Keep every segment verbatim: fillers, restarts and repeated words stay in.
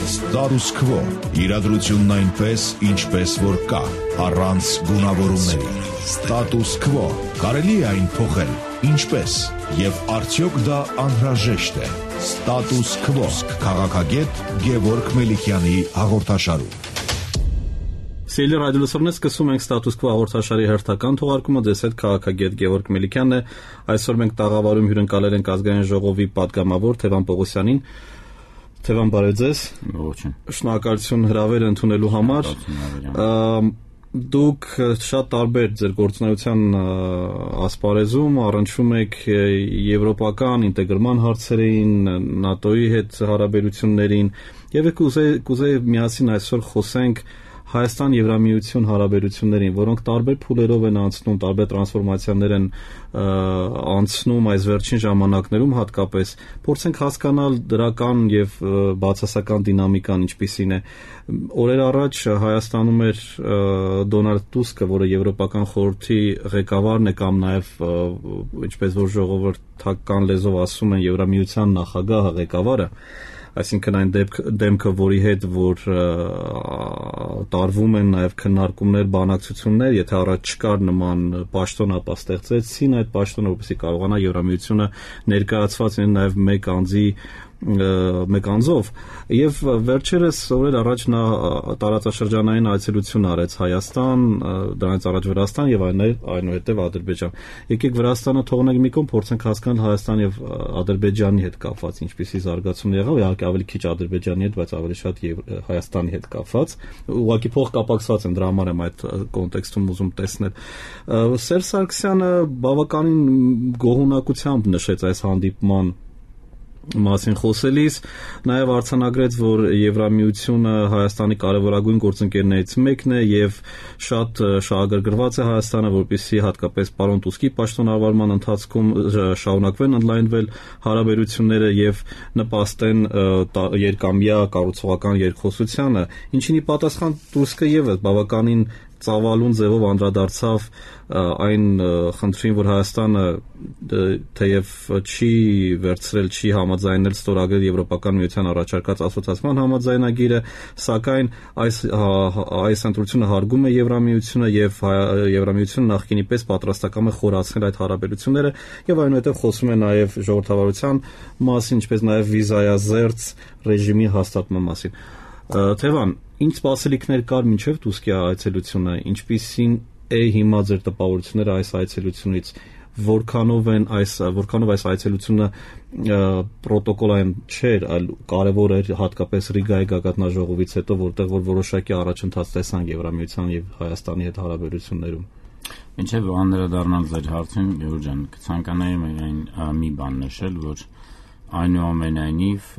Status Quo, իրադրությունն այնպես, ինչպես որ կա, առանց գունավորումների։ Status Quo, կարելի է այն փոխել, ինչպես, եւ արդյոք դա անհրաժեշտ է։ Status Quo, քաղաքագետ Գևորգ Մելիքյանի հաղորդաշարում։ Սիրելի ռադիոլսողներ, սկսում ենք Status Quo հաղորդաշարի հերթական թողարկումը։ Ձեզ հետ քաղաքագետ Գևորգ Մելիքյանն է։ Այսօր մենք տաղավարում հյուրընկալել ենք ազգային ժողովի պատգամավոր Թևան Պողոսյանին։ Թևան, բարև ձեզ։ Ողջույն։ Շնորհակալություն հրավերը ընդունելու համար։ Դուք շատ տարբեր ձեր գործունեության ասպարեզում առնչվում եք եվրոպական ինտեգրման հարցերին, ՆԱՏՕ-ի հետ հարաբերություններին, եւ կուզեի միասին այսօր խոսենք Հայաստան-Եվրամիություն հարաբերություններին, որոնք տարբեր փուլերով են անցնում, տարբեր տրանսֆորմացիաներ են անցնում այս վերջին ժամանակներում հատկապես, փորձենք հասկանալ դրական եւ բացասական դինամիկան ինչպիսին է։ Օրեր առաջ Հայաստանում էր Դոնալդ Տուսկը, որը Եվրոպական խորհրդի ղեկավարն է կամ նաեւ ինչպես որ ժողովրդական լեզվով ասում են Եվրամիության նախագահը, ղեկավարը, այսինքն այն դեմքը, որի հետ որ տարվում են նաև քննարկումներ, բանակցություններ, եթե առաջ չկար նման պաշտոն, ապա ստեղծեցին այդ պաշտոնը, որպեսզի կարողանա Եվրամիությունը ներկայացված լինել նաև մեկ անձի մեկ անձով, եւ վերջերս օրեր առաջ նա տարածաշրջանային այցելություն արեց Հայաստան, դրանից առաջ Վրաստան եւ այնուհետեւ Ադրբեջան։ Եկեք Վրաստանը թողնենք մի կողմ, փորձենք հասկանալ Հայաստան եւ Ադրբեջանի հետ կապված ինչպիսի զարգացում եղավ, իհարկե ավելի քիչ Ադրբեջանի հետ, բայց ավելի շատ Հայաստանի հետ կապված։ Ուղղակի փոխկապակցված են, դրա համար եմ այդ կոնտեքստում ուզում տեսնել։ Սերժ Սարգսյանը բավականին գոհունակությամբ նշեց այս հանդիպման մասին խոսելիս, նաև արձանագրեց, որ Եվրամիությունը Հայաստանի կարևորագույն գործընկերներից մեկն է եւ շատ շահագրգռված է Հայաստանը, որպեսզի հատկապես պարոն Տուսկի պաշտոնավարման ընթացքում շարունակվեն ընդլայնվել հարաբերությունները եւ նպաստեն երկամյա կառուցողական երկխոսությանը, ինչին ի պատասխան Տուսկը եւս բավականին ծավալուն ձևով անդրադարձավ այն խնդրին, որ Հայաստանը թեև չի վերցրել, չի համաձայնել ստորագրել Եվրոպական միության առաջարկած ասոցիացիան համաձայնագիրը, սակայն այս այս ընտրությունը հարգում է Եվրամիությունը եւ Եվրամիությունը նախկինի պես պատրաստակամ է խորացնել այդ հարաբերությունները եւ այնուհետեւ խոսում է նաեւ ժողովրդավարության մասին, ինչպես նաեւ վիզայազերծ ռեժիմի հաստատման մասին։ Թևան, ինչ սպասելիքներ կար մինչև Տուսկի այցելությունը, ինչպիսին է հիմա ձեր տպավորությունները այս այցելությունից, որքանով են այս որքանով այս այցելությունը պրոտոկոլային չէր, այլ կարևոր էր հատկապես Ռիգայի գագաթնաժողովից հետո, որտեղ որ որոշակի առաջընթաց տեսանք Եվրամիության եւ Հայաստանի հետ հարաբերություններում։ Մինչև անդրադառնալ ձեր հարցին, Գևորգ ջան, կցանկանայի միայն մի բան նշել, որ այնուամենայնիվ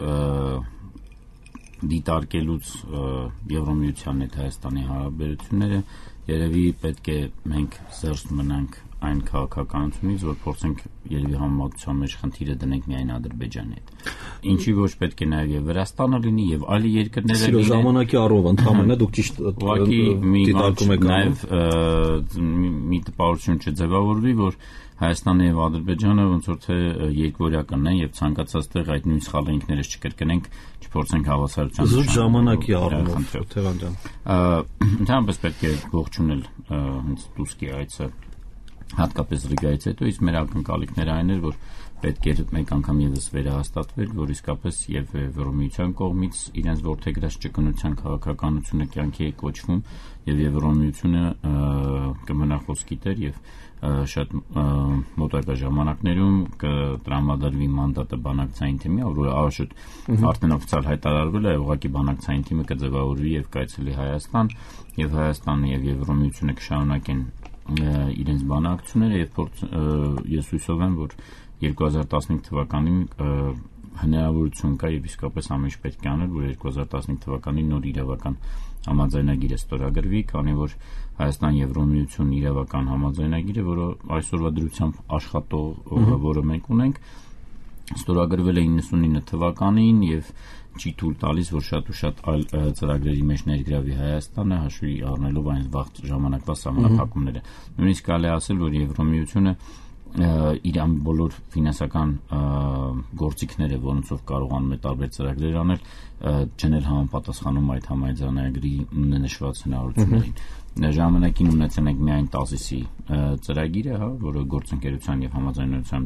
դիտարկելուց Եվրամիության հետ Հայաստանի հարաբերությունները երևի պետք է մենք զերծ մնանք այն քաղաքականությունից, որ փորձենք երևի համեմատության մեջ խնդիրը դնենք միայն Ադրբեջանի հետ։ Ինչի ոչ պետք է նաև եւ Վրաստանը լինի եւ այլ երկրները լինեն։ Սիրո ժամանակի առով ընդհանրապես դուք ճիշտ դիտարկում եք նաև մի տպավորություն չձևավորվի, որ Հայաստանը եւ Ադրբեջանը ոնց որ թե երկվորյակն են եւ ցանկացած տեղ այդ նույն սխալը ինքներս չկրկնենք, չփորձենք հավասարության զուտ ժամանակի առումով Թևան ջան։ Ընդհանրապես պետք է ողջունել հենց Տուսկի այցը, հատկապես Ռիգայից հետո, իսկ մեր ակնկալիքները այն էր, որ պետք էր մեկ անգամ եւս վերահաստատվել, որ իսկապես եւ Եվրոմիության կողմից իրենց ворթեգրած ճկունության քաղաքականությունը կյանքի է կոչվում եւ Եվրոմիությունը կմնա խոսքի տեր եւ շատ մոտակա ժամանակներում կտրամադրվի մանդատը բանակցային թիմի, որը ավաշուտ արդեն օֆիցիալ հայտարարվել է, ուղղակի բանակցային թիմը կձևավորվի եւ կայցելի Հայաստան եւ Հայաստանը եւ Եվրոմիությունը կշարունակեն իրենց բանակցությունները եւ ես հույսով եմ, որ երկու հազար տասնհինգ թվականին հնարավորություն կա եւ իսկապես ամեն ինչ պետք է անել, որ երկու հազար տասնհինգ թվականին նոր իրավական համաձայնագիրը ստորագրվի, քանի որ Հայաստան-Եվրոմիություն իրավական համաձայնագիրը, որը այսօրվա դրությամբ աշխատող, որը մենք ունենք, ստորագրվել է իննսունինը թվականին եւ չի թույլ տալիս, որ շատ ու շատ այլ ծրագրերի մեջ ներգրավի Հայաստանը, հաշվի առնելով այն վաղ ժամանակվա սահմանափակումները։ Նույնիսկ կարելի է ասել, որ Եվրոմիությունը իրան բոլոր ֆինանսական գործիքները, որոնցով կարողանում է տարբեր ծրագրեր անել, չնել համապատասխանում այդ համաձայնագրի նշված հնարավորություններին։ Ժամանակին ունեցել ենք միայն տասիսի ծրագիրը, հա, որը գործընկերության եւ համաձայնության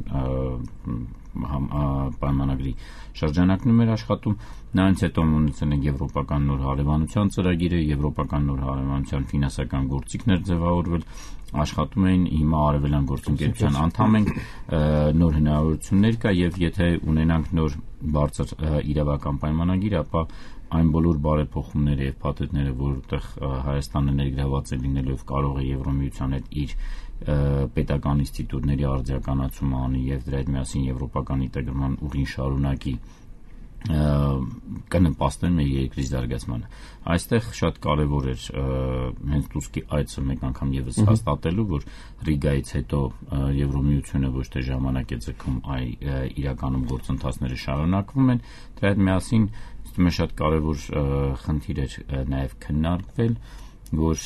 պայմանագրի շրջանակում էր աշխատում։ Նրանից հետո ունեցել ենք եվրոպական նոր հարևանության ծրագիրը, եվրոպական նոր հարևանության ֆինանսական գործիքներ ձևավորվել, աշխատում էին, հիմա արևելյան գործընկերության անդամ ենք, նոր հնարավորություններ կա եւ եթե ունենանք նոր բարձր իրավական պայմանագիր, ապա այն բոլոր բարեփոխումները եւ փաթեթները, որտեղ Հայաստանը ներգրաված է լինելով, կարող է Եվրոմիության հետ իր պետական ինստիտուտների արձագանացումը անի եւ դրա հետ միասին եվրոպական ինտեգրման ուղին շարունակի, կնպաստեն մեր երկրի զարգացմանը։ Այստեղ շատ կարևոր էր հենց Տուսկի այցը մեկ անգամ եւս հաստատելու, որ Ռիգայից հետո Եվրոմիությունը ոչ թե ժամանակ է ձգում, այլ իրականում գործընթացները շարունակվում են։ Դրա հետ միասին Ըստ շատ կարևոր խնդիր էր նաև քննարկվել, որ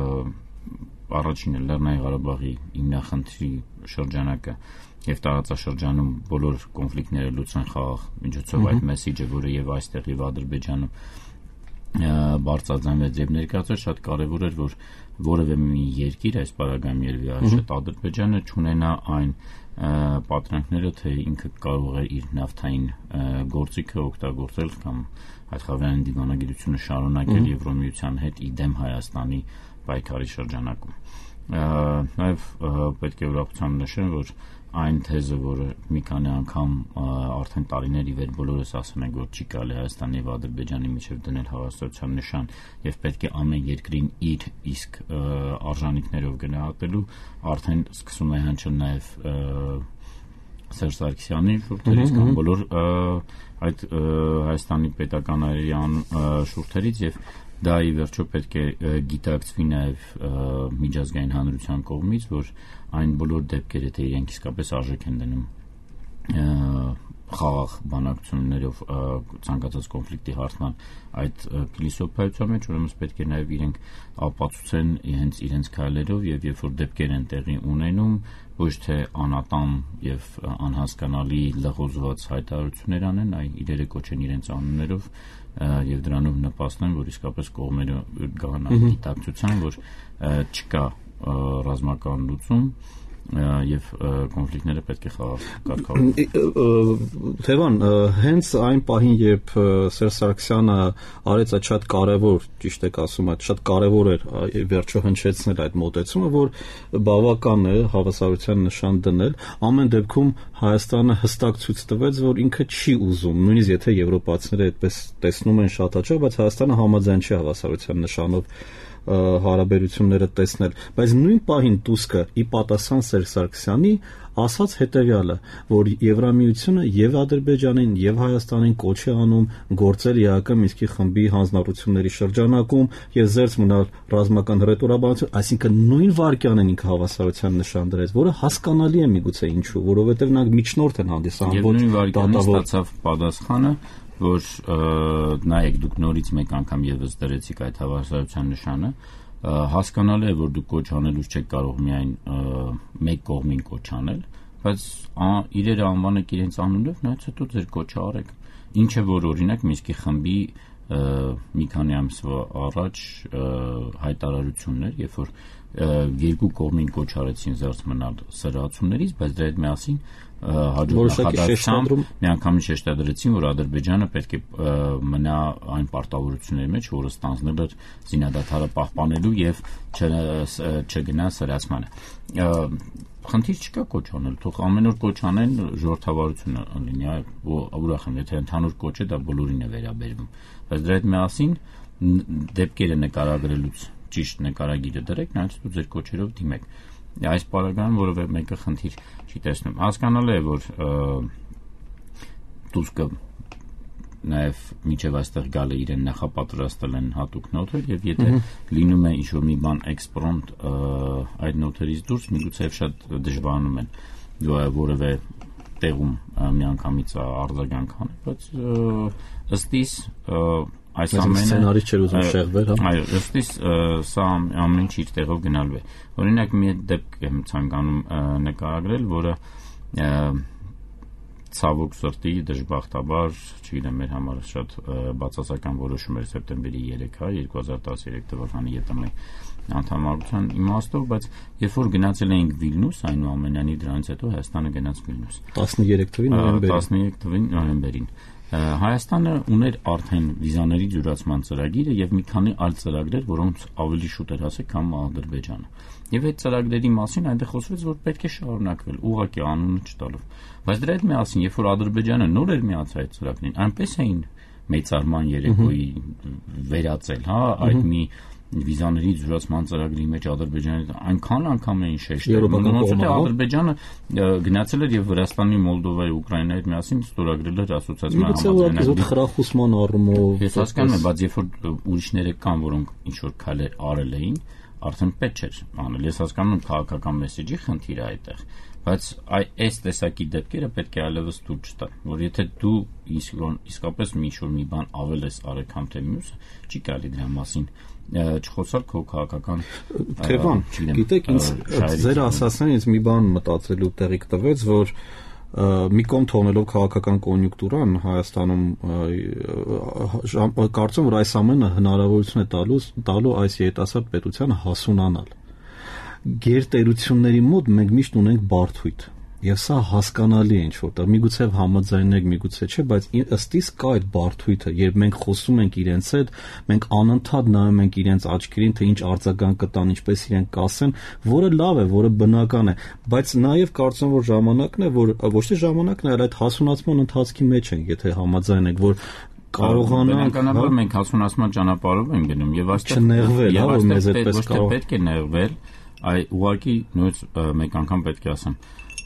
առաջինը Լեռնային Ղարաբաղի հիմնախնդրի շրջանակը եւ տարածաշրջանում բոլոր կոնֆլիկտները լուծեն խաղաղ միջոցով այդ մեսիջը, որը եւ այստեղ եւ Ադրբեջանում բարձրաձայնվեց եւ ներկայացրեց, շատ կարևոր էր, որ որևէ մի երկիր, այս պարագայում երևի այսօր Ադրբեջանը, չունենա այն պատրանքները, թե ինքը կարող է իր նավթային գործիքը օգտագործել կամ այդ խավիարային դիվանագիտությունը շարունակել Եվրոմիության հետ իդեմ Հայաստանի պայքարի շրջանակում։ Նաև պետք է ուրախությամբ նշեմ, որ այն թեզը, որը մի քանի անգամ արդեն տարիների վեր բոլորս ասում ենք, որ չի կարելի Հայաստանի եւ Ադրբեջանի միջև դնել հավասարության նշան եւ պետք է ամեն երկրին իր իսկ արժանինքներով գնահատելու, արդեն սկսում է հնչել նաեւ Սերժ Սարգսյանի շուրթերից կամ բոլոր այդ Հայաստանի պետական այրերի շուրթերից եւ դա ի վերջո պետք է գիտակցվի նաև միջազգային հանրության կողմից, որ այն բոլոր դեպքերը, թե իրենք իսկապես արժեք են դնում խաղաղ բանակցություններով ցանկացած կոնֆլիկտի հարթման այդ փիլիսոփայության մեջ, ուրեմն պետք է նաև իրենք ապացուցեն հենց իրենց քայլերով եւ երբ որ դեպքեր են տեղի ունենում, ոչ թե անատամ եւ անհասկանալի լղոզված հայտարարություններ անեն, այլ իրերը կոչեն իրենց անուններով եւ դրանով նպաստեն, որ իսկապես կողմերը գան այն գիտակցության, որ չկա ռազմական լուծում եւ կոնֆլիկտները պետք է խաղաղ կարգավորվեն։ Թևան, հենց այն պահին, երբ Սերժ Սարգսյանը արեց այդ շատ կարևոր, ճիշտ եք ասում, այդ շատ կարևոր էր վերջո հնչեցնել այդ մոտեցումը, որ բավական է հավասարության նշան դնել, ամեն դեպքում Հայաստանը հստակ ցույց տվեց, որ ինքը չի ուզում, նույնիսկ եթե եվրոպացիները այդպես տեսնում են շատ հաճախ, բայց Հայաստանը համաձայն չի հավասարության նշանով հարաբերությունները տեսնել, բայց նույն պահին Տուսկը ի պատասխան Սերժ Սարգսյանի ասաց հետևյալը, որ Եվրամիությունը եւ Ադրբեջանին եւ Հայաստանին կոչ է անում գործել ԵԱՀԿ Մինսկի խմբի հանձնառությունների շրջանակում եւ զերծ մնալ ռազմական հռետորաբանություն, այսինքն նույն վարկյանն ինքը հավասարության նշան դրեց, որը հասկանալի է միգուցե ինչու, որովհետեւ նա միջնորդ են հանդիսանում, ոչ դատավոր ստացավ պատասխանը, որ նայեք դուք նորից մեկ անգամ եւս դրեցիք այդ հավասարության նշանը, հասկանալի է, որ դուք կոչ անելուց չեք կարող միայն մեկ կողմին կոչ անել, բայց իրերը անվանեք իրենց անունով, նայած հետո ձեր կոչը արեք, ինչը որ օրինակ Մինսկի խմբի մի քանի ամսվա առաջ հայտարարություններ, երբ որ երկու կողմին կոչ արեցին զերծ մնալ սրացումներից, բայց դրա հետ միասին հաջորդ նախադասությամբ միանգամից շեշտադրեցին, որ Ադրբեջանը պետք է մնա այն պարտավորությունների մեջ, որը ստանձնել էր զինադադարը պահպանելու եւ չգնա սրացմանը։ Խնդիր չկա կոչ անել, թող ամեն օր կոչ անեն, ժողովրդավարությունը լինի, ուրախ եմ, եթե ընդհանուր կոչ է, դա բոլորին է վերաբերվում, բայց դրա հետ միասին դեպքերը նկարագրելուց ճիշտ նկարագիրը դրեք, նայած դու ձեր կոչերով դիմեք։ Այս պարագայում որևէ մեկը խնդիր չի տեսնում։ Հասկանալի է, որ Տուսկը նաև միջև այստեղ գալը իրեն նախապատրաստել են հատուկ նոթեր եւ եթե լինում է ինչ-որ մի բան էքսպրոմտ այդ նոթերից դուրս, միգուցե շատ դժվարանում են որևէ տեղում միանգամից արձագանք անել, բայց ըստ իս այս ամենը սցենարի չէր ուզում շեղվել, հա։ Այո, ըստիս սա ամեն ինչ իր տեղով գնալու է։ Օրինակ մի դեպք եմ ցանկանում նկարագրել, որը ցավոք սրտի դժբախտաբար, չգիտեմ, մեր համար շատ բացասական որոշում էր սեպտեմբերի երեքը, երկու հազար տասներեք թվականի ԵՏՄ անդամակցության իմաստով, բայց երբ որ գնացել էինք Վիլնյուս, այնուամենայնիվ դրանից հետո Հայաստանը գնաց Վիլնյուս տասներեք թվին նոյեմբերին տասներեք թվին նոյեմբերին Հայաստանը ուներ արդեն վիզաների ջուրացման ծրագիրը եւ մի քանի այլ ծրագրեր, որոնց ավելի շուտ էր հասել, քան Ադրբեջանը։ Եվ այդ ծրագրերի մասին այնտեղ խոսվեց, որ պետք է շարունակվել, ուղղակի անունը չտալով։ Բայց դրա հետ միասին, երբ որ Ադրբեջանը նոր էր միացել այդ ծրագրին, այնպես էին մեծարման երեկոյի վերածել, հա, այդ մի վիզաների ջուրացման ծրագրի մեջ Ադրբեջանը այնքան անգամ էին շեշտել, որ Ադրբեջանը գնացել էր եւ Վրաստանի, Մոլդովայի, Ուկրաինայի հետ միասին ստորագրել էր ասոցիացիան համաձայնագրի խրախուսման առումով։ Ես հասկանում եմ, բայց երբ որ ուրիշները կան, որոնք ինչ որ քայլեր արել էին, արդեն պետք չէր անել։ Ես հասկանում եմ քաղաքական մեսեջի խնդիրը այդտեղ, բայց այս տեսակի դեպքերը պետք է այլևս դուր չտան, որ եթե դու իսկապես մի ինչ որ մի բան ավել ես արել կամ թե մյուսը, չի կարելի դրա մասին չխոսալ քո քաղաքական Թևան, գիտեք, ինձ ձեր ասածն ինձ մի բան մտածելու տեղիք տվեց, որ մի կողմ թողնելով քաղաքական կոնյունկտուրան Հայաստանում կարծում որ այս ամենը հնարավորություն է տալու տալու այս երիտասարդ պետությանը հասունանալ։ Գերտերությունների մոտ մենք միշտ ունենք բարդույթ եւ սա հասկանալի է ինչ որտեղ միգուցե համաձայնենք միգուցե չէ, բայց ըստ իս կա այդ բարդույթը, երբ մենք խոսում ենք իրենց հետ, մենք անընդհատ նայում ենք իրենց աչքերին, թե ինչ արձագանք կտան, ինչպես իրենք կասեն, որը լավ է, որը բնական է, բայց նաեւ կարծում որ ժամանակն է, որ ոչ թե ժամանակն է, այլ այդ հասունացման ընթացքի մեջ ենք, եթե համաձայն ենք, որ կարողանանք բնականաբար մենք հասունացման ճանապարհով ենք գնում եւ այստեղ չնեղվել, հա, որ մեզ այդպես կարող պետք է նեղվել, այ ուղղակի նույնց մեկ անգամ պետք է ասեմ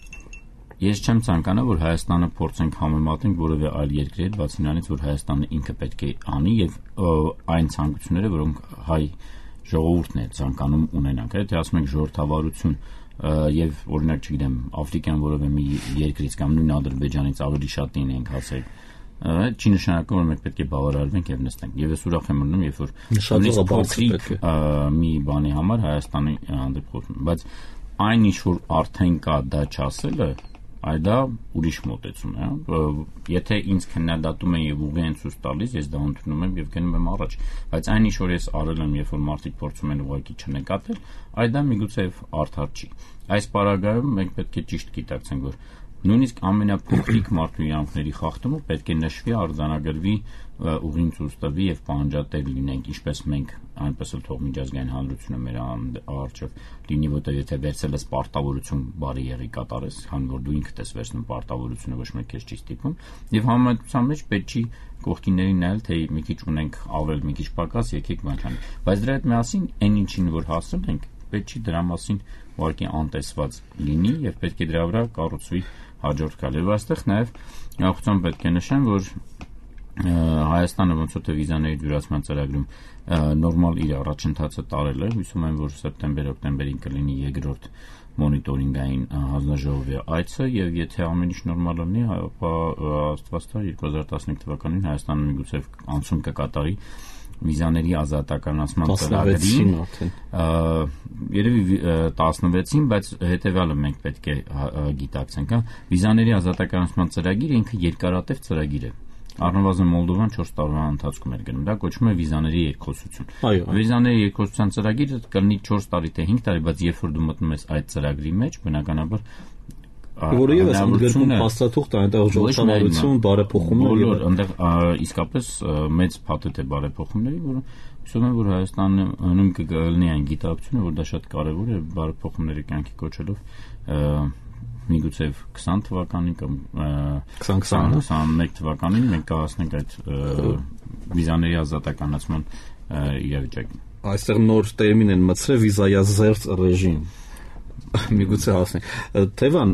Ես չեմ ցանկանա, որ Հայաստանը փորձենք համեմատենք որևէ այլ երկրի հետ, բացի նրանից, որ Հայաստանը ինքը պետք է անի եւ այն ցանկությունները, որոնք հայ ժողովուրդն է ցանկանում ունենանք, եթե ասում ենք ժողովրդավարություն եւ օրինակ չգիտեմ, Աֆրիկյան որևէ մի երկրից կամ նույն Ադրբեջանից ավելի շատ լինենք հասել, չի նշանակում, որ մենք պետք է բավարարվենք եւ նստենք։ Եվ ես ուրախ եմ մնում, երբ որ փոքրիկ մի բանի համար Հայաստանի հանդեպ խոսում, բայց այն ինչ որ արդեն կա դա չասելը Այ դա ուրիշ մոտեցում է, եթե ինձ քննադատում են եւ ուղի են ցույց տալիս, ես դա ընդունում եմ եւ գնում եմ առաջ, բայց այն ինչ որ ես արել եմ, երբ որ մարդիկ փորձում են ուղղակի չնկատել, այ դա միգուցե արդար չի։ Այս պարագայում մենք պետք է ճիշտ գիտակցենք, որ նույնիսկ ամենափոքրիկ մարդու յանքների խախտումը պետք է նշվի, արձանագրվի, ուղին ցույց տվի եւ պահանջատեր լինենք, ինչպես մենք, այնպես էլ թող միջազգային հանրությունը մեր առջև լինի, որտեղ եթե վերցել ես պարտավորություն բարի եղի կատարես, քան որ դու ինքդ ես վերցնում պարտավորությունը, ոչ մեկ քեզ չի ստիպում, եւ համեմատության մեջ պետք չի կողքիներին նայել, թե մի քիչ ունենք ավել, մի քիչ պակաս, եկեք բանջան։ Բայց դրա հետ միասին այն ինչին որ հասել ենք, պետք չի դրա մասին ուղղակի անտեսված լինի եւ պետք է դրա վրա կառուցվի հաջորդ քայլը։ Եվ այստեղ նաեւ ողջույն պետք է նշեմ, որ Հայաստանը ոնց որ թե վիզաների ջուրացման ծրագրում նորմալ իր առաջընթացը տարել է, հույսում եմ, որ սեպտեմբեր-օկտեմբերին կլինի երկրորդ մոնիտորինգային հանձնաժողովի այցը եւ եթե ամեն ինչ նորմալ լինի, ապա աստված տա երկու հազար տասնհինգ թվականին Հայաստանը միգուցե անցում կկատարի վիզաների ազատականացման ծրագրին, երևի տասնվեցին, բայց հետեւյալը մենք պետք է գիտակցենք, հա, վիզաների ազատականացման ծրագիրը ինքը երկարատև ծրագիր է։ Առնվազն Մոլդովան չորս տարվա ընթացքում էր գնում, դա կոչվում է վիզաների երկխոսություն։ Վիզաների երկխոսության ծրագիրը կլինի չորս տարի թե հինգ տարի, բայց երբ որ դու մտնում ես այդ ծրագրի մեջ, բնականաբար որը եւս ընդգրկում փաստաթուղթ այնտեղ ժողովրդավարություն, բարեփոխումներ եւ այնտեղ իսկապես մեծ փաթեթ է բարեփոխումների, որը հուսով եմ, որ Հայաստանը հնում կգտնի այն գիտակցությունը, որ դա շատ կարեւոր է բարեփոխումների կյանքի կոչելով միգուցե քսան թվականին կամ քսան թվականին մենք կհասնենք այդ վիզաների ազատականացման իրավիճակին։ Այստեղ նոր տերմին են մտցրել վիզայազերծ ռեժիմ։ Միգուցե հասնենք։ Թևան,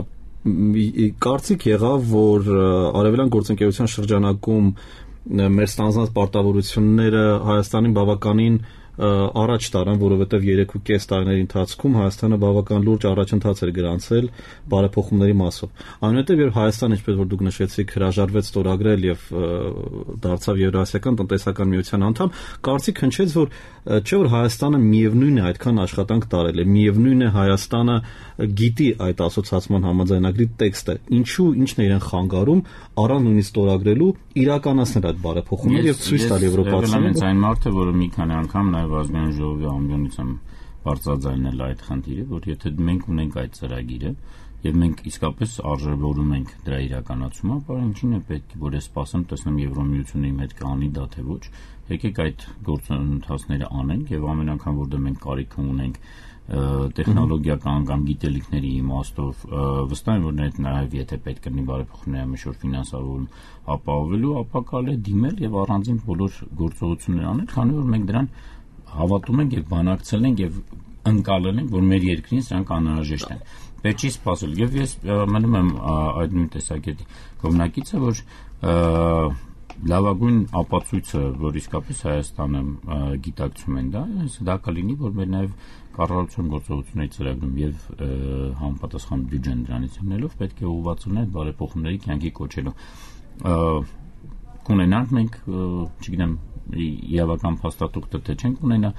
կարծիք եղավ, որ արևելյան գործընկերության շրջանակում մեր ստանձնած պարտավորությունները Հայաստանին բավականին առաջ տարան, որովհետև երեք ու կես տարիների ընթացքում Հայաստանը բավական լուրջ առաջընթաց էր գրանցել բարեփոխումների մասով։ Այնուհետև երբ Հայաստանը, ինչպես որ դուք նշեցիք, հրաժարվեց ստորագրել եւ դարձավ Եվրասիական տնտեսական միության անդամ, կարծիք հնչեց, որ չէ որ Հայաստանը միևնույն է այդքան աշխատանք տարել է, միևնույն է Հայաստանը գիտի այդ ասոցիացիան համաձայնագրի տեքստը, ինչու ինչն է իրեն խանգարում առանց նույնիսկ ստորագրելու իրականացնել այդ բարեփոխումները եւ ցույց տալ եվրոպացիներին։ Ես այն մարդը, որը մի քանի անգամ նաեւ ազգային ժողովի ամբիոնությամբ բարձրաձայնել այդ խնդիրը, որ եթե մենք ունենք այդ ծրագիրը եւ մենք իսկապես արժևորում ենք դրա իրականացումը, ապա ինչին է պետք որ ես սպասեմ տեսնեմ Եվրոմիությունը իմ հետ կանի դա թե ոչ, եկեք այդ գործընթացները անենք եւ ամեն անգամ որ դե մենք կարիք ունենք տեխնոլոգիական կամ գիտելիքների իմաստով վստահ եմ որ նաեւ եթե պետք կլինի բարեփոխումների մի շուտ ֆինանսավորում ապահովելու, ապա կարելի է դիմել եւ առանձին բոլոր գործողություններ անել, քանի որ մենք դրան հավատում ենք եւ բանակցել ենք եւ ընկալել ենք, որ մեր երկրին սրանք անհրաժեշտ են։ Պետք չի սпасել եւ ես մնում եմ այդ նույն տեսակետի կողմնակիցը, որ լավագույն ապացույցը, որ իսկապես Հայաստանը գիտակցում են դա, դա կլինի, որ մեր նաեւ կառավարության գործողությունների ծրագրում եւ համապատասխան բյուջեն դրանից ելնելով պետք է ուղղված լինել բարեփոխումների կյանքի կոչելու։ Կունենանք մենք, չգիտեմ, իրավական փաստաթուղթը թե չենք ունենա,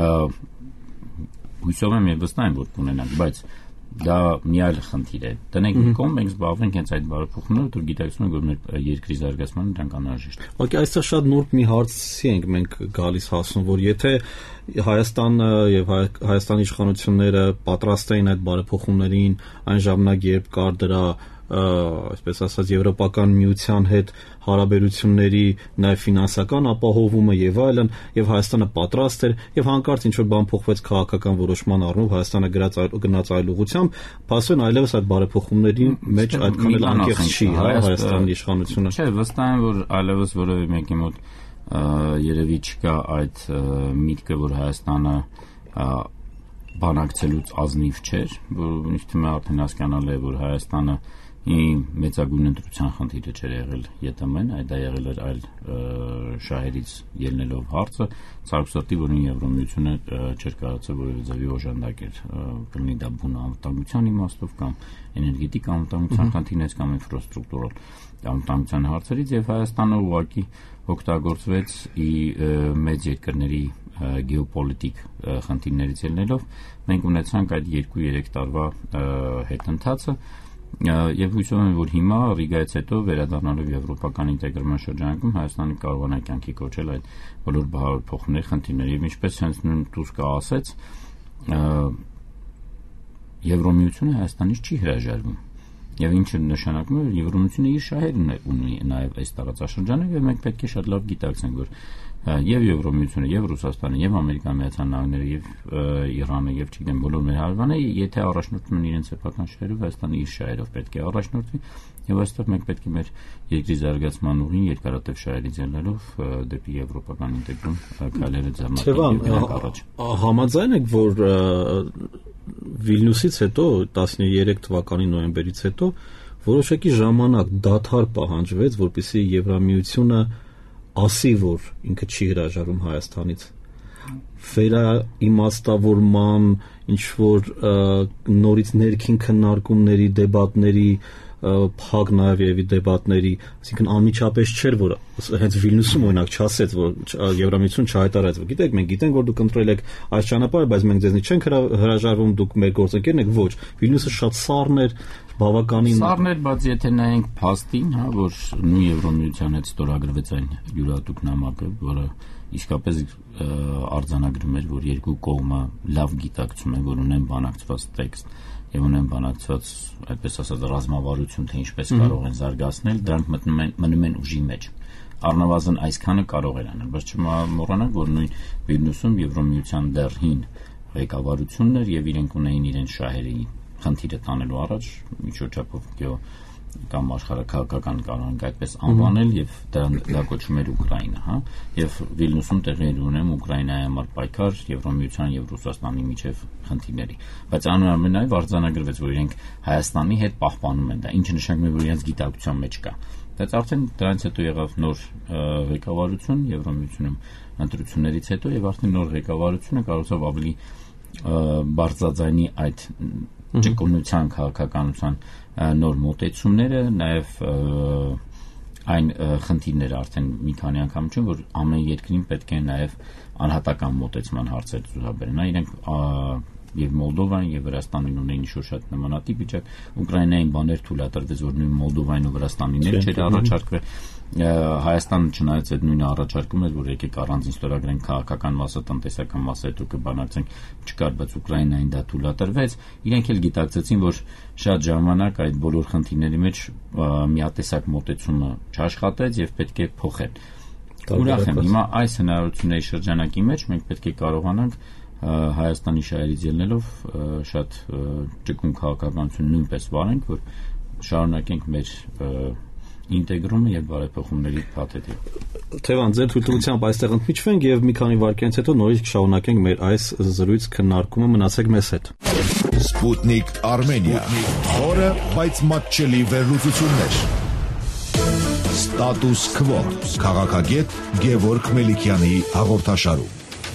հույսով եմ եւ վստահ եմ որ կունենանք, բայց դա մի այլ խնդիր է։ Տնենք մի կողմ մենք զբաղվենք հենց այդ բարեփոխումներով, որ գիտակցում ենք որ մեր երկրի զարգացմանը դրանք անհրաժեշտ է։ Okay, այստեղ շատ նուրբ մի հարցի ենք մենք գալիս հասնում, որ եթե Հայաստանը եւ Հայաստանի իշխանությունները պատրաստ էին այդ բարեփոխումներին այն ժամանակ, երբ կար դրա այսպես ասած եվրոպական միության հետ հարաբերությունների նաև ֆինանսական ապահովումը եւ այլն եւ Հայաստանը պատրաստ էր եւ հանկարծ ինչ որ բան փոխվեց քաղաքական որոշման առումով Հայաստանը գրած գնաց այլ ուղղությամբ, փաստորեն այլևս այդ բարեփոխումների մեջ այդքան էլ անկեղծ չի Հայաստանի իշխանությունը։ Չէ, վստահ եմ որ այլևս որևէ մեկի մոտ երևի չկա այդ միտքը որ Հայաստանը բանակցելուց ազնիվ չէր, որ ինձ թվում է արդեն հասկանալ է որ Հայաստանը մեծագույն ընտրության խնդիրը չէր եղել ԵՏՄ-ն, այդ դա եղել էր այլ շահերից ելնելով հարցը, ցավոք որին Եվրոմիությունը չէր կարողացել որևէ ձևի օժանդակել, կլինի դա բուն անվտանգության իմաստով կամ էներգետիկ անվտանգության խնդիրներից կամ ինֆրաստրուկտուրալ անվտանգության հարցերից եւ Հայաստանը ուղղակի օգտագործվեց ի մեծ երկրների գեոպոլիտիկ խնդիրներից ելնելով մենք ունեցանք այդ երկու-երեք տարվա հետընթացը եւ հույսով եմ որ հիմա Ռիգայից հետո վերադառնալով եվրոպական ինտեգրման շրջանակում Հայաստանը կարողանա կյանքի կոչել այդ բոլոր բարեփոխումների խնդիրները եւ ինչպես հենց նույն Տուսկը ասեց Եվրոմիությունը Հայաստանից չի հրաժարվում եւ ինչը նշանակում է որ Եվրոմիությունը իր շահերն ունի նաեւ այս տարածաշրջանում եւ մենք պետք է շատ լավ գիտակցենք որ եւ Եվրոմիությունը եւ Ռուսաստանը եւ Ամերիկայի Միացյալ Նահանգները եւ Իրանը եւ չգիտեմ բոլոր մեր հարևանները եթե առաջնորդում են իրենց սեփական շահերով Հայաստանը իր շահերով պետք է առաջնորդվի եւ այստեղ մենք պետք է մեր երկրի զարգացման ուղին երկարատև շահերից ելնելով դեպի եվրոպական ինտեգրում քայլերը ձեռնարկել առաջ։ Համաձայն եք որ Վիլնյուսից հետո տասնյոթ թվականի նոյեմբերից հետո որոշակի ժամանակ դադար պահանջվեց որպեսզի Եվրամիությունը ասի որ ինքը չի հրաժարվում Հայաստանից վերաիմաստավորման ինչ որ նորից ներքին քննարկումների դեբատների փակ նաև եւի դեբատների, այսինքն անմիջապես չէր որ հենց Վիլնյուսում օրինակ չասեց որ Եվրամիություն չհայտարարեց, որ գիտեք մենք գիտենք որ դուք ընտրել եք այս ճանապարհը, բայց մենք ձեզնից չենք հրաժարվում, դուք մեր գործընկերն եք, ոչ, Վիլնյուսը շատ սառն էր, բավականին սառն էր, բայց եթե նայենք փաստին, հա, որ նույն Եվրամիության հետ ստորագրվեց այն յուրատուկ նամակը, որը իսկապես արձանագրում էր, որ երկու կողմը լավ գիտակցում են, որ ունեն բանակցված տեքստ եւ ունեն բանակցված, այդպես ասած, ռազմավարություն, թե ինչպես կարող են զարգացնել, դրանք մտնում են մնում են ուժի մեջ։ Առնվազն այսքանը կարող էր անել, բայց չմոռանանք, որ նույն Վիլնյուսում Եվրոմիության դեռ հին ղեկավարությունն էր եւ իրենք ունեին իրենց շահերի խնդիրը տանելու առաջ միջոճապով գեո կամ աշխարհակաղակական կանոնք այդպես անվանել եւ դա կոչվում էր Ուկրաինա, հա, եւ Վիլնյուսում տեղի էր ունեմ Ուկրաինայի համար պայքար Եվրոմիության եւ Ռուսաստանի միջև խնդիրների, բայց անուամենայնիվ արձանագրվեց, որ իրենք Հայաստանի հետ պահպանում են դա, ինչը նշանակում է, որ իրենց գիտակցության մեջ կա, Բայց արդեն դրանից հետո եղավ նոր ղեկավարություն Եվրամիությունում ընտրություններից հետո եւ արդեն նոր ղեկավարությունը կարողացավ ավելի բարձրաձայնի այդ ճկունության քաղաքականության նոր մոտեցումները, նաեւ այն խնդիրները արդեն մի քանի անգամ չեն, որ ամեն երկրին պետք է նաեւ անհատական մոտեցման հարցեր ցուցաբերեն։ Նա իրենք եւ Մոլդովան եւ Վրաստանին ունեին շուտ շատ նմանատիպ վիճակ, Ուկրաինային բաներ թույլատրվեց, որ նույն Մոլդովային ու Վրաստանին էլ չէր առաջարկվել։ Հայաստանը չնայած այդ նույնը առաջարկում էր, որ եկեք առանձին ստորագրենք քաղաքական մասը, տնտեսական մասը, հետո կբանակցենք, չկար, բայց Ուկրաինային դա թույլատրվեց։ Իրենք էլ գիտակցեցին, որ շատ ժամանակ այդ բոլոր խնդիրների մեջ միատեսակ մոտեցումը չաշխատեց եւ պետք է փոխել։ Ուրախ եմ, հիմա այս հնարավորությունների շրջանակի մեջ մենք պետք է կարողանանք Հայաստանի շահերից ելնելով շատ ճկուն քաղաքականություն նույնպես վարենք, որ շարունակենք մեր ինտեգրումը եւ բարեփոխումների փաթեթը։ Թևան, ձեր թույլտվությամբ այստեղ ընդմիջվենք եւ մի քանի վայրկյանից հետո նորից կշարունակենք մեր այս զրույց քննարկումը, մնացեք մեզ հետ։ Sputnik Armenia, խորը, բայց մատչելի վերլուծություններ։ Status Quo, քաղաքագետ Գևորգ Մելիքյանի հաղորդաշարում։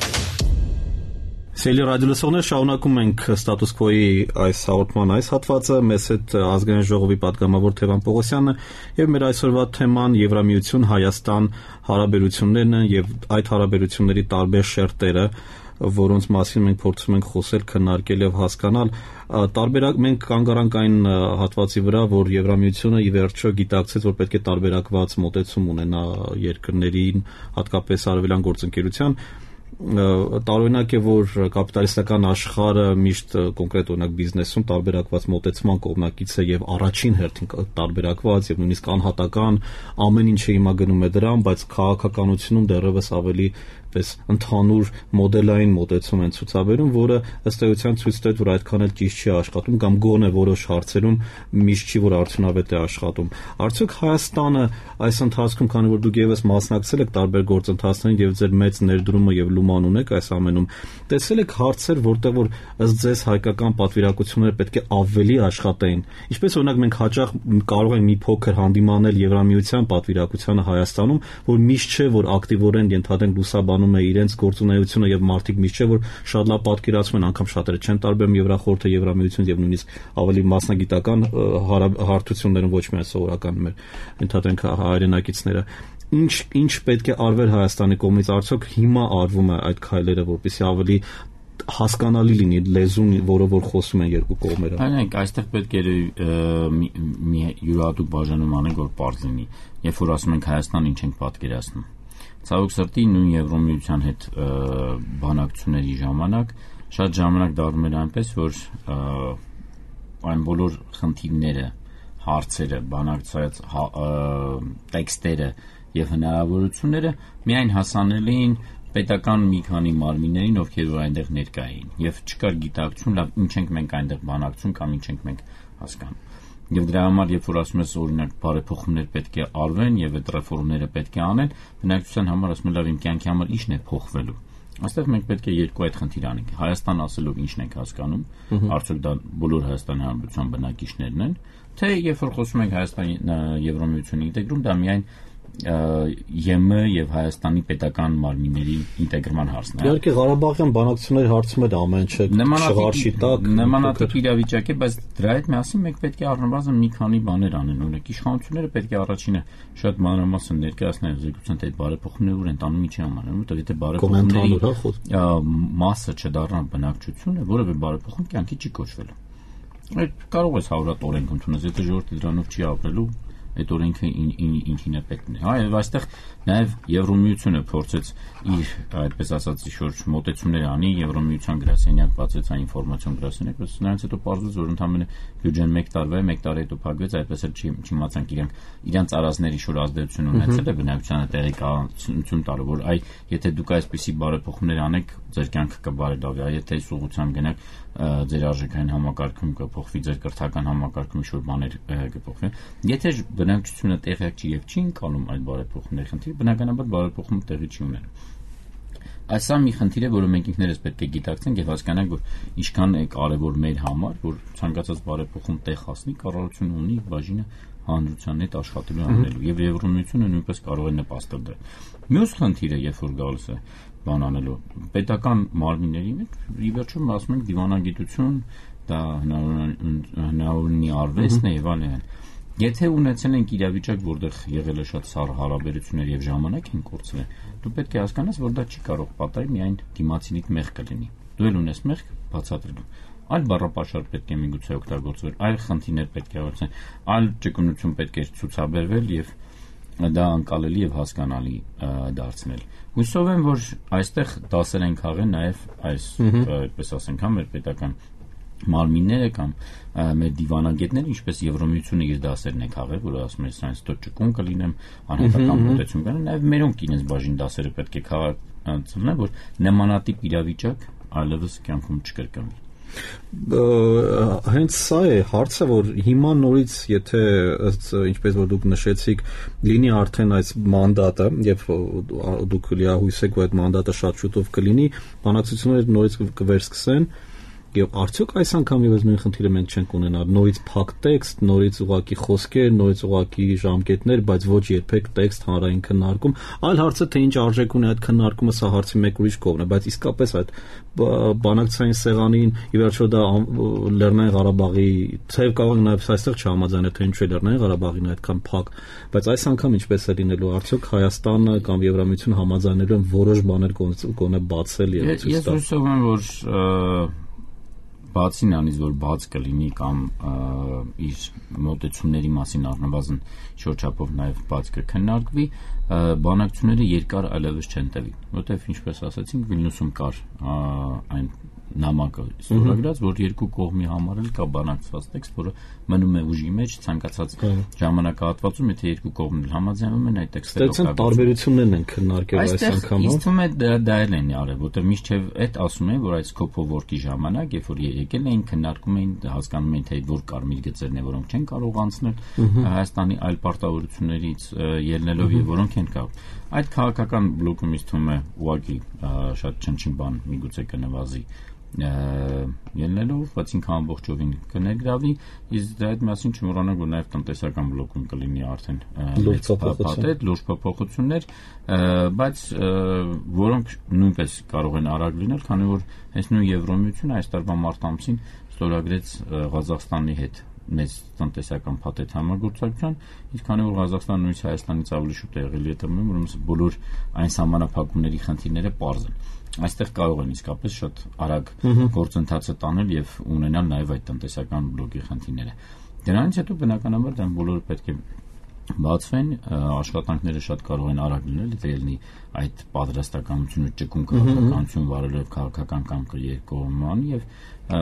Սիրելի ռադիոլսողներ, շարունակում ենք Status Quo-ի այս հաղորդման այս հատվածը, մեզ հետ ազգային ժողովի պատգամավոր Թևան Պողոսյանը եւ մեր այսօրվա թեման Եվրամիություն Հայաստան հարաբերություններն են եւ այդ հարաբերությունների տարբեր շերտերը, որոնց մասին մենք փորձում ենք խոսել, քննարկել եւ հասկանալ։ Տարբերակ մենք կանգ առանք այն հատվածի վրա, որ Եվրամիությունը ի վերջո գիտակցեց, որ պետք է տարբերակված մոտեցում ունենա երկրներին, հատկապես արևելյան գործընկերության։ Տարօրինակ է, որ կապիտալիստական աշխարհը միշտ կոնկրետ օրինակ բիզնեսում տարբերակված մոտեցման կողմնակից է եւ առաջին հերթին տարբերակված եւ նույնիսկ անհատական ամեն ինչը հիմա գնում է դրան, բայց քաղաքականությունում դեռևս ավելի պես ընդհանուր մոդելային մոտեցում են ցուցաբերում, որը ըստ էության ցույց տվեց, որ այդքան էլ ճիշտ չի աշխատում կամ գոնե որոշ հարցերում միշտ չի, որ արդյունավետ է աշխատում։ Արդյոք Հայաստանը այս ընթացքում, քանի որ դուք եւս մասնակցել եք տարբեր գործընթացներին եւ ձեր մեծ ներդրումը եւ լուման ունեք այս ամենում, տեսել եք հարցեր, որտեղ որ ըստ ձեզ հայկական պատվիրակությունները պետք է ավելի աշխատեին։ Ինչպես օրինակ մենք հաճախ կարող ենք մի փոքր հանդիմանել Եվրամիության պատվիրակությանը Հայաստանում, որ միշտ չէ, որ ակտիվորեն ենթադրենք լուսաբանում է իրենց գործունեությունը եւ մարդիկ միշտ չէ, որ շատ լավ պատկերացում են, անգամ շատերը չեն տարբերում Եվրախորհուրդը, Եվրամիություն եւ նույնիսկ ավելի մասնագիտական հարթություններում, ոչ միայն սովորական մեր ենթադրենք հայրենակիցները։ Ինչ ինչ պետք է արվեր Հայաստանի կողմից, արդյոք հիմա արվում է այդ քայլերը, որպեսզի ավելի հասկանալի լինի լեզուն, որը որ խոսում են երկու կողմերը։ Այնենք այստեղ պետք է մի յուրահատուկ բաժանում անենք, որ պարզ լինի։ Երբ որ ասում ենք Հայաստան, ինչ ենք պատկերացնում։ Ցավոք սրտի նույն Եվրամիության հետ բանակցությունների ժամանակ շատ ժամանակ դառնում էր այնպես, որ այն բոլոր խնդիրները, հարցերը, բանակցած տեքստերը եւ հնարավորությունները միայն հասանելի էին պետական մի քանի մարմիններին, ովքեր որ այնտեղ ներկա էին, եւ չկար գիտակցություն, լավ, ինչ ենք մենք այնտեղ բանակցում կամ ինչ ենք մենք հասկանում։ Եվ դրա համար, երբ որ ասում ես օրինակ բարեփոխումներ պետք է արվեն եւ այդ ռեֆորմները պետք է անեն, բնակչության համար ասում են լավ, իմ կյանքի համար ի՞նչն է փոխվելու։ Այստեղ մենք պետք է երկու այդ խնդիր անենք։ Հայաստան ասելով ի՞նչն ենք հասկանում, արդյոք դա բոլոր Հայաստանի Հանրապետության բնակիչներն են, թե երբ որ խոսում ենք Հայաստանի Եվրամիության ինտեգրում, դա միայն ԵՄ եւ Հայաստանի պետական մարմինների ինտեգրման հարցն է։ Իհարկե Ղարաբաղյան բանակցությունների հարցում էլ ամեն ինչ շղարշի տակ նմանատիպ իրավիճակ է, բայց դրա հետ միասին մենք պետք է առնվազն մի քանի բաներ անեն։ Օրինակ իշխանությունները պետք է առաջինը շատ մանրամասն ներկայացնեն եզրակացության թե բարեփոխումները ուր են տանում ինչի համար, որովհետեւ եթե բարեփոխումների մասը չդառնա բնակչությունը, որևէ բարեփոխում կյանքի չի կոչվելու։ Այդ կարող է հավրատ օրենք ընդունես, եթե ժողովուրդը դրանով չի ապրելու, այդ օրենքը ինչին է պետք է։ Հա, եւ այստեղ նաեւ Եվրոմիությունը փորձեց իր, այդպես ասած, շուրջ մոտեցումներ անի, Եվրոմիության գրասենյակ բացեց այն ինֆորմացիոն գրասենյակ, բայց նրանց հետո պարզվեց, որ ընդհանրապես բյուջեն մեկ տարվա է, մեկ տարի հետո փակվեց, այդպես էլ չիմացանք իրանք իրանց արազների շուտ ազդեցություն ունեցել է բնակչությանը տեղեկացություն տալու, որ այ եթե դուք այսպիսի բարեփոխումներ անեք, ձեր կյանքը կբարելավի, այ եթե այս ուղղությամբ գնաք, ձեր արժեքային համակարգում կփոխվի, ձեր կրթական համակարգում ինչ-որ բաներ կփոխվեն։ Եթե բնակչությունը տեղյակ չի եւ չի ընկալում այդ բարեփոխումների խնդիրը, բնականաբար բարեփոխումը տեղի չի ունենում։ Այսա մի խնդիր է, որը մենք ինքներս պետք է գիտակցենք եւ հասկանանք, որ ինչքան է կարեւոր մեր համար, որ ցանկացած բարեփոխում տեղ հասնի, կառավարությունը ունի բաժինը հանրության հետ աշխատելու անելու եւ Եվրոմիությունը նույնպես կարող է նպաստել դրան։ Մյուս խնդիրը, երբ որ գալիս է բան անելու, պետական մարմինների մեջ ի վերջո ասում ենք դիվանագիտություն, դա հնարավորինի արվեստն է եւ այլն։ Եթե ունեցել ենք իրավիճակ, որտեղ եղել է շատ սառ հարաբերություններ եւ ժամանակ են կորցրել, դու պետք է հասկանաս, որ դա չի կարող պատահել միայն դիմացինիդ մեղք կլինի։ Դու էլ ունես մեղք բացատրելու։ Այլ բառապաշար պետք է միգուցե օգտագործվել, այլ խնդիրներ պետք է գործեն, այլ ճկունություն պետք է ցուցաբերվել եւ դա անկալելի եւ հասկանալի դարձնել։ Հուսով եմ, որ այստեղ դասեր են քաղել նաեւ այս, այդպես ասենք, հա մեր պետական մարմինները կամ մեր դիվանագետները, ինչպես Եվրոմիությունը իր դասերն է քաղել, որ ասում է սրանց դո ճկուն կլինեմ, անհատական մոտեցում կան, նաեւ մերոնք իրենց բաժին դասերը պետք է քաղաքացիանան, որ նմանատիպ իրավիճակ այլևս կյանքում չկրկնվի։ Հենց սա է հարցը, որ հիմա նորից, եթե ինչպես որ դուք նշեցիք, լինի արդեն այս մանդատը եւ դուք լիահույս եք, որ այդ մանդատը շատ շուտով կլինի, բանակցությունները նորից կվերսկսեն եւ արդյոք այս անգամ եւս նույն խնդիրը մենք չենք ունենալ, նորից փակ տեքստ, նորից ուղակի խոսքեր, նորից ուղակի ժամկետներ, բայց ոչ երբեք տեքստ հանրային քննարկում։ Այլ հարցը թե ինչ արժեք ունի այդ քննարկումը, սա հարցի մեկ ուրիշ կողմն է, բայց իսկապես այդ բանակցային սեղանին ի վերջո դա Լեռնային Ղարաբաղի թեև կարող է նաեւ այստեղ չհամաձայնել, թե ինչու է Լեռնային Ղարաբաղին այդքան փակ, բայց այս անգամ ինչպես է լինելու, արդյոք Հայաստանը կամ Եվրամիությունը համաձայնելու են որոշ բաներ գոնե բացել եւ ցույց տալ։ Ես հուսով եմ, որ բացի նրանից, որ բաց կլինի կամ իր մոտեցումների մասին առնվազն շրջապով նաև բաց կքննարկվի, բանակցությունները երկար այլևս չեն տևի, որտեղ ինչպես ասացինք, Վիլնյուսում կար այն նամակը ստորագրած, որ երկու կողմի համար էլ կա բանակցված տեքստ, որը մնում է ուժի մեջ ցանկացած ժամանակահատվածում, եթե երկու կողմն էլ համաձայնվում են այդ տեքստերը օգտագործել։ Այստեղ տարբերություններն են քննարկել այս անգամ։ Իսկ թվում է դա էլ են արել, որտեղ միշտ այդ ասում են, որ այս Սկոպովորկի ժամանակ, երբ որ եկել էին, քննարկում էին, հասկանում էին, թե որ կարմիր գծերն են, որոնք չեն կարող անցնել Հայաստանի այլ պարտավորություններից ելնելով եւ որոնք են կարող։ Այդ քաղաքական բլոկում իսկ թվում է ուղղակի շատ չնչին բան միգուցե կնվազի ելնելով, բայց ինքը ամբողջովին կներգրավի, իսկ այդ մասին չմոռանանք, որ նաև տնտեսական բլոկում կլինի արդեն լուրջ փոփոխություններ, բայց որոնք նույնպես կարող են արագ լինել, քանի որ հենց նույն Եվրոմիությունը այս տարվա մարտ ամսին ստորագրեց Ղազախստանի հետ մեծ տնտեսական փաթեթ համագործակցության, իսկ քանի որ Ղազախստանը նույնիսկ Հայաստանից ավելի շուտ է եղել ԵՏՄ-ում, ուրեմն բոլոր այն սահմանափակումների խնդիրները պարզ են։ Այստեղ կարող են իսկապես շատ արագ գործընթացը տանել եւ ունենալ նաեւ այդ տնտեսական բլոկի խնդիրները։ Դրանից հետո բնականաբար դա բոլորը պետք է բացվեն, աշխատանքները շատ կարող են արագ լինել, եթե ելնի այդ պատրաստականությունը ճկուն քաղաքականություն վարելով քաղաքական կամքը երկկողմանի եւ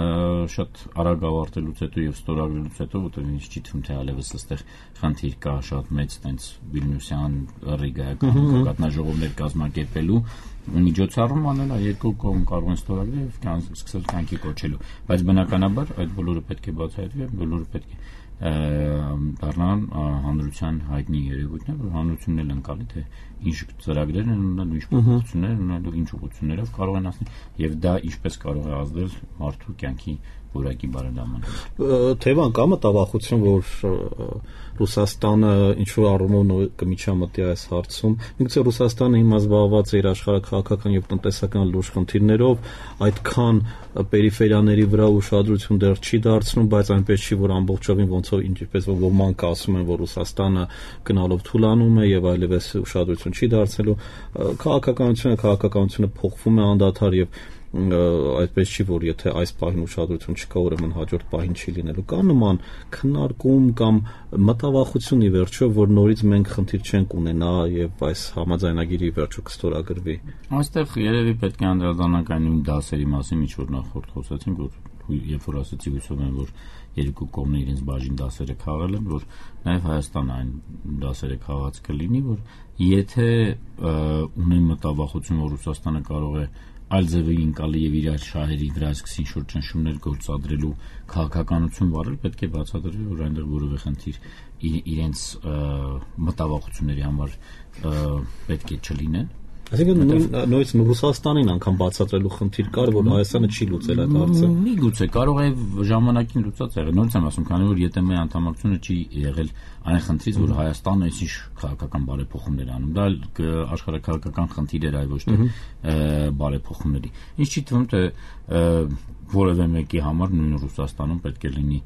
շատ արագ ավարտելուց հետո եւ ստորագրելուց հետո, որտեղ ինձ չի թվում թե այլևս այստեղ խնդիր կա շատ մեծ տենց Վիլնյուսյան ռիգայական կաթնաժողովներ կազմակերպելու միջոցառում անել, երկու կողմ կարող են ստորագրել եւ սկսել կյանքի կոչելու, բայց բնականաբար այդ բոլորը պետք է բացահայտվի եւ բոլորը պետք է դառնան հանրության հայտնի երևույթներ, որ հանրությունն էլ ընկալի, թե ինչ ծրագրեր են ունենալու, ինչ փոփոխություններ են ունենալու, ինչ ուղղություններով կարող են ասնել եւ դա ինչպես կարող է ազդել մարդու կյանքի որակի բարելավմանը։ Թեև կա մտավախություն, որ Ռուսաստանը ինչ որ առումով կմիջամտի այս հարցում, միգուցե Ռուսաստանը հիմա զբաղված է իր աշխարհաքաղաքական եւ տնտեսական լուրջ խնդիրներով, այդքան պերիֆերիաների վրա ուշադրություն դեռ չի դարձնում, բայց այնպես չի, որ ամբողջովին ոնց որ ինչպես որ ոմանք ասում են, որ Ռուսաստանը գնալով թուլանում է եւ այլևս ուշադրություն չի դարձնելու, քաղաքականությունը քաղաքականությունը փոխվում է անդադար եւ այդպես չի, որ եթե այս պահին ուշադրություն չկա, ուրեմն հաջորդ պահին չի լինելու։ Կա նման քննարկում կամ մտավախություն ի վերջո, որ նորից մենք խնդիր չենք ունենա եւ այս համաձայնագիրի վերջո կստորագրվի։ Այստեղ երևի պետք է անդրադառնանք այն նույն դասերի մասին, ինչ որ նախորդ խոսեցինք, որ երբ որ ասացի հույսով եմ, որ երկու կողմն իրենց բաժին դասերը քաղել են, որ նաեւ Հայաստանը այն դասերը քաղած կլինի, որ եթե ունեն մտավախություն, որ Ռուսաստանը կարող է այլ ձևի ինկալի եւ իր շահերի վրա սկսին շրջանշումներ գործադրելու քաղաքականություն վարել, պետք է բացատրվի, որ այնտեղ որևէ խնդիր իրենց մտավախությունների համար պետք է չլինեն Այսինքն նույնիսկ Ռուսաստանին անգամ բացատրելու խնդիր կար, որ Հայաստանը չի լուծել այդ հարցը։ Միգուցե կարող է ժամանակին լուծած եղել։ Նորից եմ ասում, քանի որ ԵՏՄ-ի անդամակցությունը չի եղել այն խնդրից, որ Հայաստանը այսիշ քաղաքական բարեփոխումներ անում։ Դա աշխարհաքաղաքական խնդիր էր, այլ ոչ թե բարեփոխումների։ Ինչ չի թվում, թե որևէ մեկի համար նույն Ռուսաստանում պետք է լինի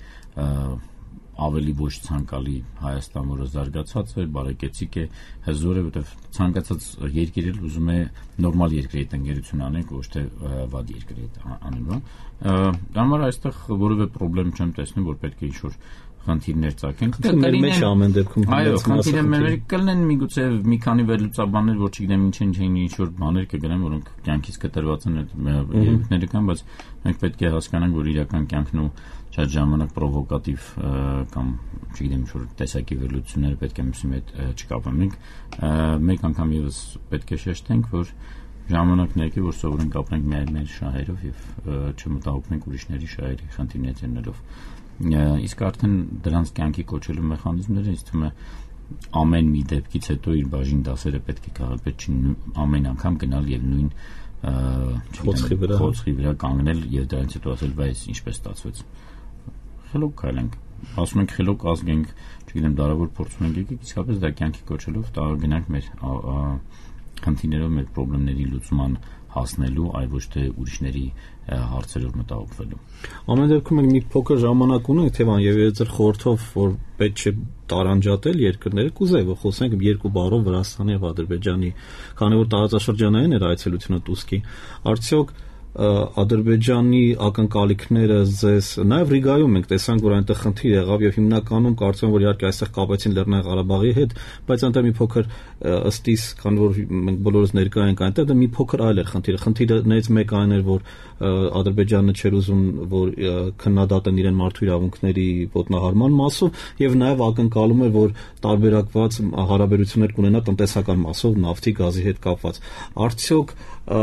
ավելի ոչ ցանկալի Հայաստան, որը զարգացած է, բարեկեցիկ է, հզոր է, որտեղ ցանկացած երկիր էլ ուզում է նորմալ երկրի հետ ընկերություն անել, ոչ թե վատ երկրի հետ անել։ Դա համար այստեղ որևէ խնդրեմ չեմ տեսնում, որ պետք է ինչ-որ խնդիրներ ծագեն։ Մեր մեջ ամեն դեպքում այո, խնդիրը մեր կլինեն միգուցե մի քանի վերլուծաբաններ, որ չգիտեմ ինչ են չէին ինչ-որ բաներ կգրեն, որոնք կյանքից կտրված են այդ երևույթները կան, բայց մենք պետք է հասկանանք, որ իրական կյանքն ու շատ ժամանակ պրովոկատիվ կամ չգիտեմ ինչ-որ տեսակի վերլուծությունները պետք է մյուսի հետ չկապեն։ Մենք մեկ անգամ եւս պետք է շեշտենք, որ ժամանակն եկի, որ սովորենք ապրենք մեր մեր շահերով եւ չմտահոգվենք ուրիշների շահերի խնդիրներ ելնելով։ Իսկ արդեն դրանց կյանքի կոչելու մեխանիզմները ինձ թվում է ամեն մի դեպքից հետո իր բաժին դասերը պետք է քաղել, պետք չի ամեն անգամ գնալ եւ նույն խոցխի վրա խոցխի վրա կանգնել եւ դրանից հետո ասել, բայց ինչպես ստացվեց։ Խելոք քայլենք, ասում ենք խելոք ազգենք, չգիտեմ, դարավոր փորձում ենք եկեք, իսկապես դա կյանքի կոչելով դա գնանք մեր խնդիրներով, մեր խնդիրների լուծման հասնելու, այլ ոչ թե ուրիշների հարցերով մտահոգվելու։ Ամեն դեպքում մենք մի փոքր ժամանակ ունենք, Թևան, եւ ձեր խորհրդով, որ պետք չէ տարանջատել երկրները, կուզեի, որ խոսենք երկու բառով Վրաստանի եւ Ադրբեջանի, քանի որ տարածաշրջանային էր այցելությունը Տուսկի, արդյոք Ադրբեջանի ակնկալիքները ձեզ նաև Ռիգայում ենք տեսանք, որ այնտեղ խնդիր եղավ եւ հիմնականում կարծում եմ, որ իհարկե այստեղ կապեցին Լեռնային Ղարաբաղի հետ, բայց այնտեղ մի փոքր ըստիս, քանի որ մենք բոլորս ներկա ենք այնտեղ, դա մի փոքր այլ էր խնդիրը։ Խնդիրը նայած մեկ այն էր, որ Ադրբեջանը չէր ուզում, որ քննադատեն իրեն մարդու իրավունքների ոտնահարման մասով եւ նաև ակնկալում էր, որ տարբերակված հարաբերություններ կունենա տնտեսական մասով, նավթի, գազի հետ կապված։ Արդյոք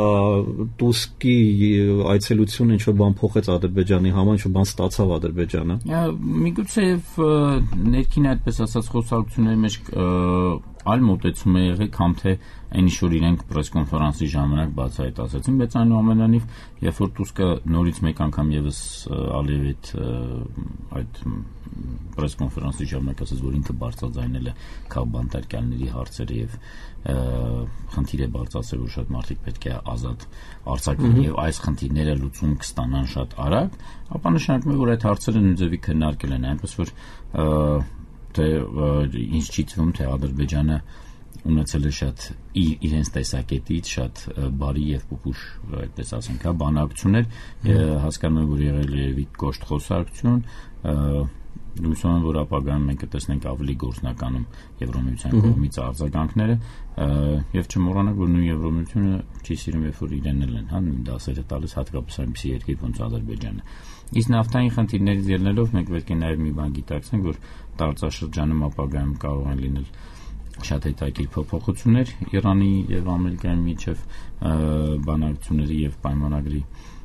Տուսկի այցելությունը ինչ-որ բան փոխեց Ադրբեջանի համար, ինչ-որ բան ստացավ Ադրբեջանը։ Միգուցե ներքին այդպես ասած խոսակցությունների մեջ այլ մոտեցում է եղել, քան թե այն ինչ որ իրենք պրես-կոնֆերանսի ժամանակ բացահայտ ասացին, բայց այնուամենայնիվ, երբ որ Տուսկը նորից մեկ անգամ եւս Ալիևիդ այդ պրես-կոնֆերանսի ժամանակ ասաց, որ ինքը բարձրաձայնել է քաղբանտարկյալների հարցերը եւ խնդիր է բարձրացել, որ շատ մարդիկ պետք է ազատ արձակվեն եւ այս խնդիրները լուծում կստանան շատ արագ, ապա նշանակում է, որ այդ հարցերը նույնձևի քննարկել են, այնպես որ թե ինչ չի թվում, թե Ադրբեջանը ունեցել է շատ իրենց տեսակետից շատ բարի եւ փոփուշ, այդպես ասենք, հա, բանակցություններ, հասկանում եմ, որ եղել է կոշտ խոսակցություն, լույսում եմ, որ ապագայում մենք կտեսնենք ավելի գործնականում Եվրոմիության կողմից արձագանքները եւ չմոռանանք, որ նույն Եվրոմիությունը չի սիրում, երբ որ իրեն են, հա, նույն դասերը տալիս հատկապես այնպիսի երկիր ոնց Ադրբեջանը։ Իսկ նավթային խնդիրներից ելնելով մենք պետք է նաեւ մի բան գիտակցենք, որ տարածաշրջանում ապագայում կարող են լինել շատ հետաքրքիր փոփոխություններ Իրանի եւ Ամերիկայի միջև բանակցությունների եւ պայմանագրի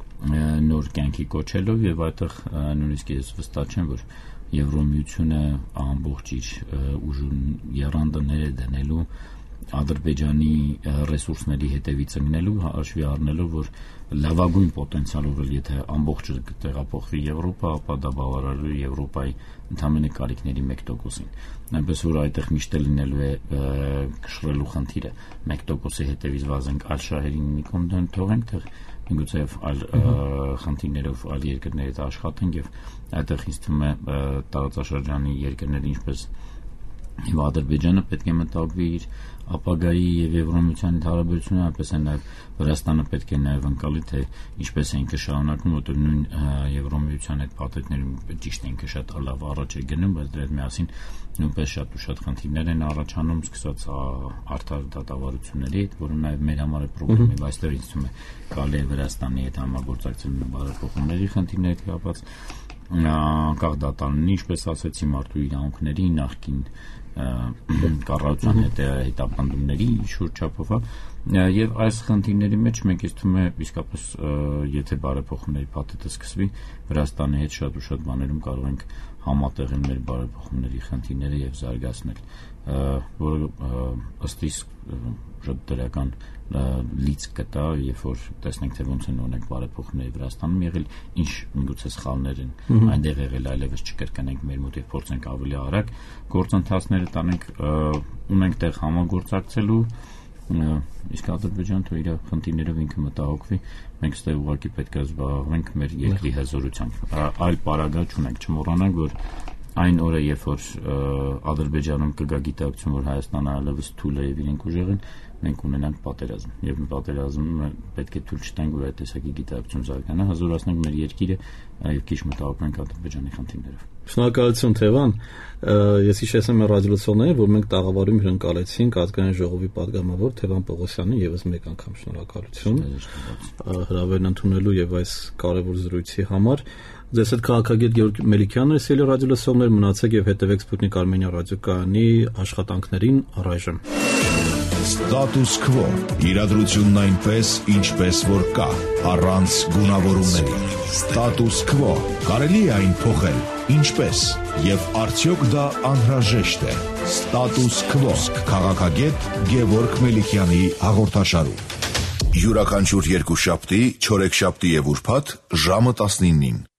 նոր կյանքի կոչելով եւ այդտեղ նույնիսկ ես վստահ չեմ, որ Եվրոմիությունը ամբողջ իր ուժուն եռանդները դնելու Ադրբեջանի ռեսուրսների հետևից ընկնելու, հաշվի առնելով, որ լավագույն պոտենցիալով էլ եթե ամբողջը կտեղափոխվի Եվրոպա, ապա դա բավարարելու Եվրոպայի ընդամենը կարիքների մեկ տոկոսին։ Այնպես որ այդտեղ միշտ լինելու է քշրելու խնդիրը մեկ տոկոսի հետևից վազենք այլ շահերին մի կողմ դեն թողենք, թե միգուցե այլ խնդիրներով այլ երկրների հետ աշխատենք եւ այդտեղ ինձ թվում է տարածաշրջանի երկրները ինչպես եւ Ադրբեջանը պետք է մտածի իր ապագայի եւ Եվրոմիության հարաբերությունները, այնպես է նաեւ Վրաստանը պետք է նաեւ անցալի թե ինչպես է ինքը շարունակում, որտեղ նույն Եվրոմիության այդ փաթեթներում ճիշտ է ինքը շատ լավ առաջ է գնում, բայց դրա հետ միասին նույնպես շատ ու շատ խնդիրներ են առաջանում, սկսած արդար դատավարությունների, որը նաեւ մեր համար է խնդրեմ եւ այստեղ ինձ թվում է կարելի է Վրաստանի հետ համագործակցել բարեփոխումների խնդիրների կապված անկախ դատարանին, ինչպես ասացի, մարդու իրավունքների նախկին կառավարության հետ հետապնդումների շուրջ չափով, եւ այս խնդիրների մեջ մենք ինձ թվում է իսկապես եթե բարեփոխումների փաթեթը սկսվի, Վրաստանի հետ շատ ու շատ բաներում կարող ենք համատեղել մեր բարեփոխումների խնդիրները եւ զարգացնել, որը ըստ իս շատ դրական լիցք կտա, երբ որ տեսնենք թե ոնց են օրինակ բարեփոխումները Վրաստանում եղել, ինչ միգուցե սխալներ են այնտեղ եղել, այլևս չկրկնենք մեր մոտ եւ փորձենք ավելի արագ գործընթացները տանենք, ունենք տեղ համագործակցելու, իսկ Ադրբեջանը թող իր խնդիրներով ինքը մտահոգվի, մենք ստե ուղղակի պետք է զբաղվենք մեր երկրի հզորությամբ, այլ պարագա չունենք, չմոռանանք, որ այն օրը, երբ որ Ադրբեջանում կգա գիտակցություն, որ Հայաստանը այլևս թույլ է եւ իրենք ուժեղ են, մենք ունենանք պատերազմ եւ պատերազմը պետք է թույլ չտանք, որ այդ տեսակի գիտակցություն զարգանա, հզորացնենք մեր երկիրը եւ քիչ մտահոգենք Ադրբեջանի խնդիրներով։ Շնորհակալություն Թևան, ես հիշեցնում եմ ռադիոլսողներին, որ մենք տաղավարում հրընկալեցինք ազգային ժողովի падգամավոր Թևան Պողոսյանին, եւս մեկ անգամ շնորհակալություն հրավերն ընդունելու եւ այս կարեւոր զրույցի համար։ Ձեզ հետ քաղաքագետ Գեորգ Մելիքյանն է, սիրելի ռադիոլսողներ, մնացեք եւ հետեւեք Սպուտնիկ Արմենիա ռադիոկայանի աշխատանքներին առայժմ։ Status Quo. Իրադրությունն այնպես, ինչպես որ կա, առանց գունավորումների։ Status Quo. Կարելի է այն փոխել, ինչպես, եւ արդյոք դա անհրաժեշտ է։ Status Quo. Քաղաքագետ Գեորգ Մելիքյանի հաղորդաշարում։ Յուրաքանչյուր երկուշաբթի, չորեքշաբթի եւ ուրբաթ ժամը տասնինին։